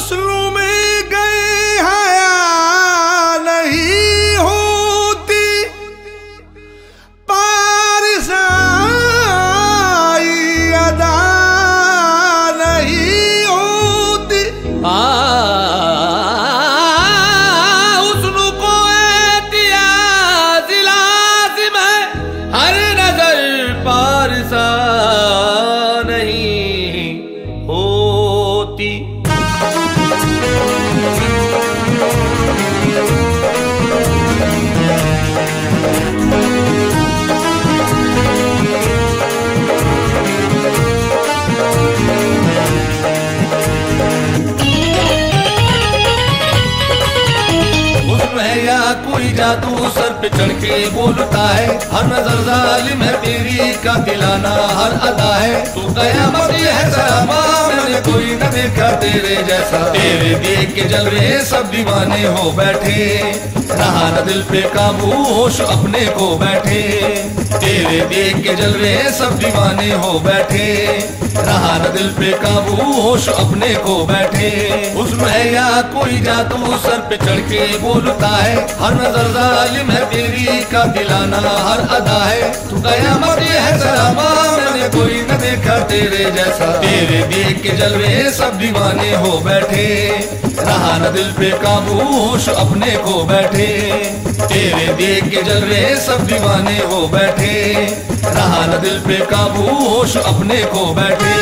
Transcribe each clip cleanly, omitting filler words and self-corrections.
हुस्न में गए हया नहीं होती, पारसाई अदा नहीं होती। हुस्न को एहतियाज लाज़िम है, हर नजर पारसा नहीं होती। कोई जादू सर पे चढ़ के बोलता है, हर नजर जालिम है तेरी का दिलाना हर अदा है। तू कयामत है सलामा, मैंने कोई न देखा तेरे जैसा। तेरे देख के जलवे सब दीवाने हो बैठे, रहा न दिल पे काबू होश अपने को बैठे। तेरे देख के जलवे सब दीवाने हो बैठे, रहा न दिल पे काबू होश अपने को बैठे। उसमें है या कोई जादू सर पे चढ़ के बोलता है, हर नजर जालिम है तेरी का दिलाना हर अदा है। तू कयामत है सलामा, मैंने कोई न देखा तेरे जैसा। तेरे देख के जलवे सब दीवाने हो बैठे, रहा न दिल पे काबू होश अपने को बैठे। तेरे देख के जलवे सब दीवाने हो बैठे, रहा न दिल पे काबू होश अपने को बैठे।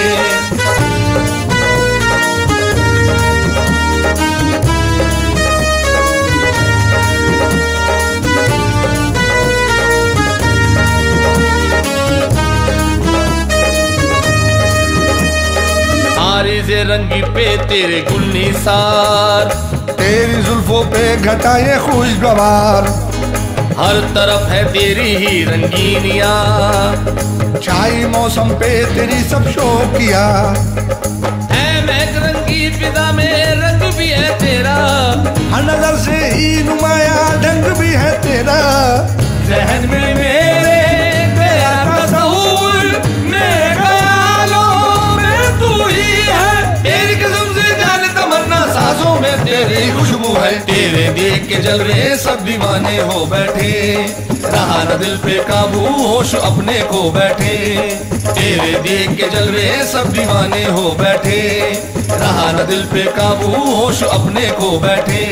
आरिज़े रंगी पे तेरे गुल निसार, तेरी जुल्फों पे घटाए खुशगवार। हर तरफ है तेरी ही रंगीनिया, छाई मौसम पे तेरी सब शौकिया। है महक रंगी फिजा में रंग भी है तेरा, हर नजर से ही नुमाया ढंग भी है तेरा। जहन में मेरे तेरा तस्वुर, मेरे ख्यालों में तू ही है। तेरी कसम से जान तमन्ना सांसों में तेरी खुशबू है। तेरे देख के जलवे सब दीवाने हो बैठे, रहा न दिल पे काबू होश अपने को बैठे। तेरे देख के जलवे सब दीवाने हो बैठे, रहा न दिल पे काबू होश अपने को बैठे।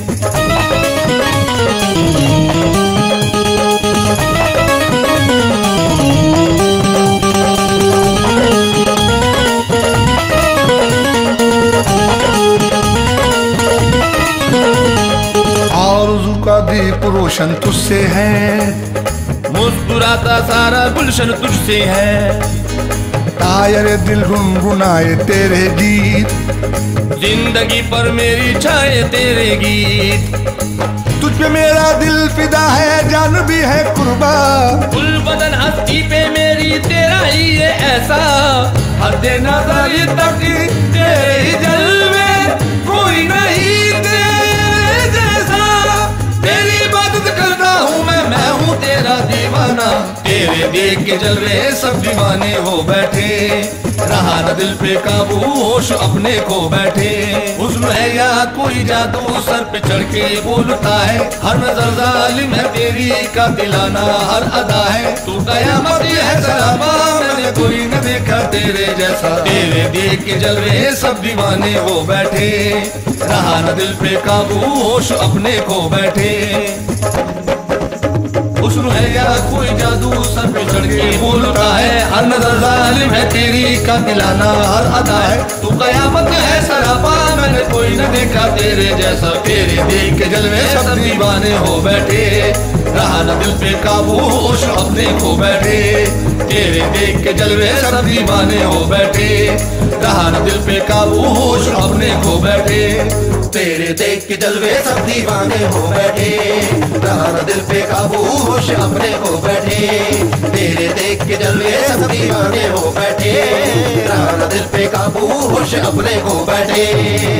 दीप रोशन तुझसे है, मुस्कुराता सारा गुलशन तुझसे है। तायर दिल गुनगुनाए तेरे गीत, जिंदगी पर मेरी छाए तेरे गीत। तुझ पे मेरा दिल फिदा है, जान भी है कुर्बा। गुल बदन हस्ती पे मेरी तेरा ही है ऐसा। हद नजर तक तेरे ही जलवे, कोई नहीं तेरे जैसा। तेरी इबादत करता हूँ मैं हूँ तेरा दीवाना। तेरे देख के जलवे सब दीवाने हो बैठे, रहा न दिल पे काबू होश अपने को बैठे। उसमें है या कोई जादू सर पे चढ़ के बोलता है, हर नजर जालिम है तेरी का दिलाना हर अदा है। तू कयामत है सलामा, मैंने कोई न देखा तेरे जैसा। तेरे देख के जलवे सब दीवाने हो बैठे, रहा न दिल पे काबू होश अपने को बैठे। हुस्न है या कोई जादू सर पे चढ़ के बोलता है, हर नजर जालिम है तेरी का दिलाना हर अदा है। तू कयामत है सरापा, मैंने कोई न देखा तेरे जैसा। तेरे देख के जलवे सब दीवाने हो बैठे, रहा न दिल पे काबू होश अपने को बैठे। तेरे देख के जलवे सब दीवाने हो बैठे, रहा न दिल पे काबू होश अपने को बैठे। तेरे देख के जलवे सब दीवाने हो बैठे, रहा न दिल पे काबू होश अपने को बैठे। तेरे देख के जलवे सब दीवाने हो बैठे, रहा न दिल पे काबू होश अपने को बैठे।